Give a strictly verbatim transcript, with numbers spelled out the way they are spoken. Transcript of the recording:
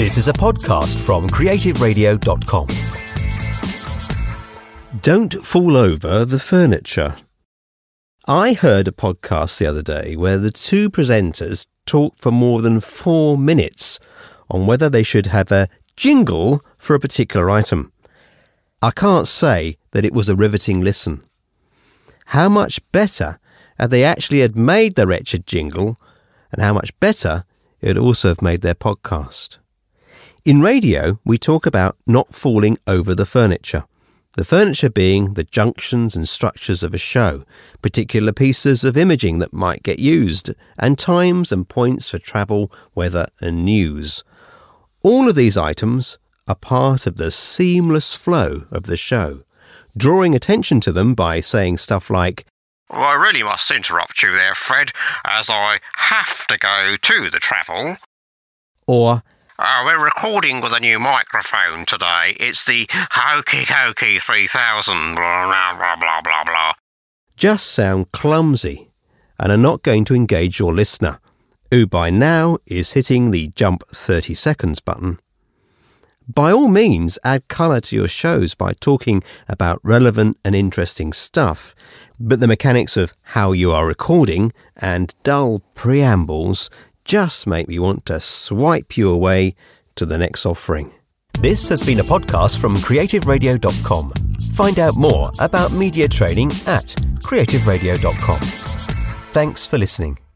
This is a podcast from creative radio dot com. Don't fall over the furniture. I heard a podcast the other day where the two presenters talked for more than four minutes on whether they should have a jingle for a particular item. I can't say that it was a riveting listen. How much better had they actually had made the wretched jingle, and how much better it would also have made their podcast. In radio, we talk about not falling over the furniture. The furniture being the junctions and structures of a show, particular pieces of imaging that might get used, and times and points for travel, weather and news. All of these items are part of the seamless flow of the show, drawing attention to them by saying stuff like, "Well, I really must interrupt you there, Fred, as I have to go to the travel." Or, Uh, we're recording with a new microphone today. It's the Hokey Cokey three thousand, blah, blah, blah, blah, blah, blah. just sound clumsy and are not going to engage your listener, who by now is hitting the jump thirty seconds button. By all means, add colour to your shows by talking about relevant and interesting stuff, but the mechanics of how you are recording and dull preambles just make me want to swipe you away to the next offering. This has been a podcast from creative radio dot com. Find out more about media training at creative radio dot com. Thanks for listening.